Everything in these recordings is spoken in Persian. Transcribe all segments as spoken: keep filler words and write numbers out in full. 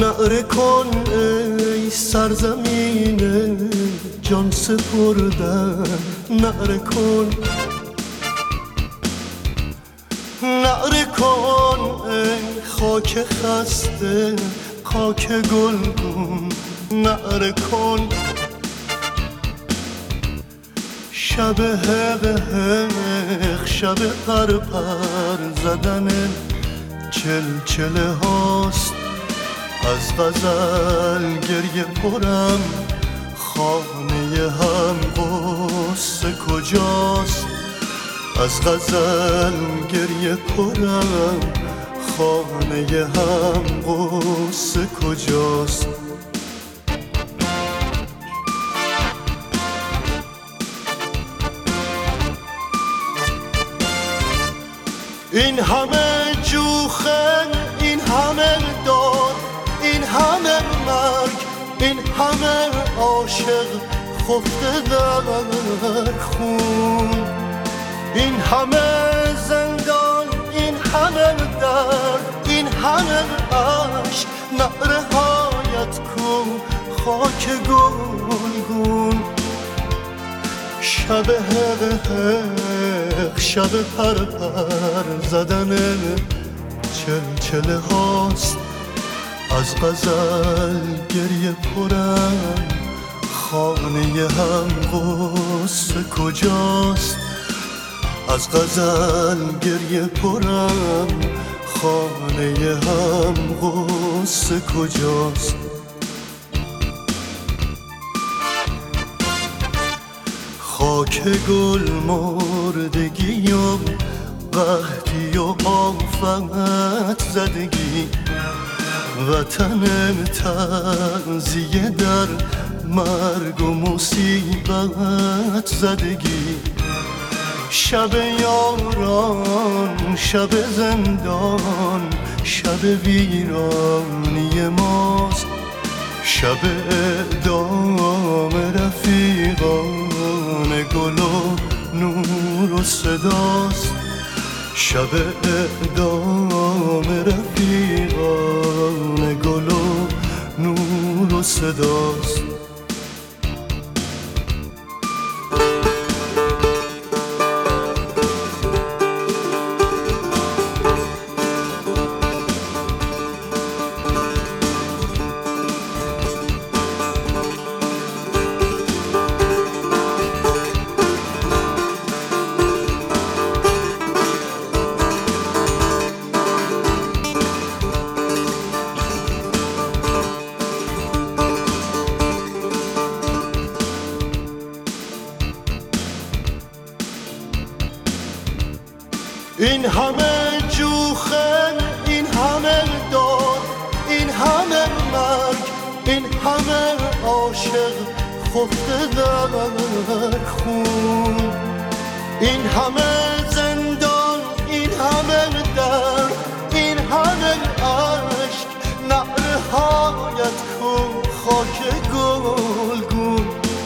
نعره کن ای سرزمین جان سپردن، نعره کن نعره کن ای خاک خسته خاک گلگون، نعره کن شب حق حق شب پر پر زدن چلچله هاست، از غزل گریه پرم خانه هم غصه کجاست، از غزل گریه پرم خانه هم غصه کجاست. این همه جوخه، این همه داد، این همه مرگ، این همه عاشق خفته در خون، این همه زندان، این همه درد، این همه عشق، نعره هایت کو خاک گلگون، شب حق حق شب پر پر زدن چلچله هاست، از غزل گریه پرم خانه هم غصه کجاست، از غزل گریه پرم خانه هم غصه کجاست. خاک گل مردگی و قحطی و آفت زدگی، وطن تعزیه در مرگ و مصیبت زدگی، شب یاران شب زندان شب ویرانی ماست، شب اعدام رفیقان گل و نور و صداست، شب اعدام رفیقان گل و نور و صداست. این همه جوخه، این همه داد، این همه مرگ، این همه عاشق خفته در خون، این همه زندان، این همه درد، این همه عشق، نعره هایت کو خاک گلگون،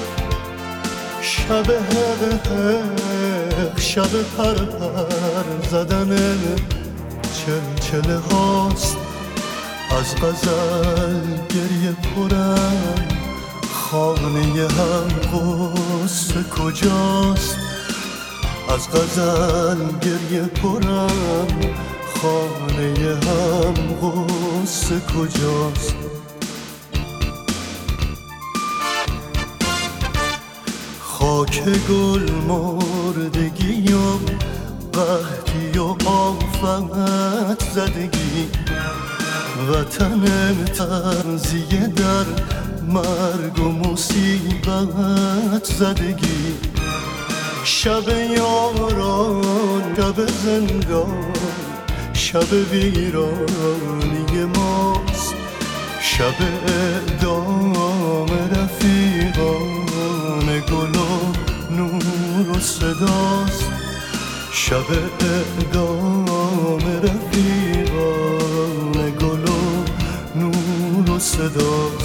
شب حق حق شب پر پر زدن چلچله هاست، از غزل گریه پرم خانه هم غصه کجاست، از غزل گریه پرم خانه هم غصه کجاست. خاک گل مردگی و قحطی و آفت زدگی، وطن تعزیه در مرگ و مصیبت زدگی، شب یاران شب زندان شب ویرانی ماست، شب اعدام رفیقان گل و نور و صداست، شب اعدام رفیقان گل و نور و صداست.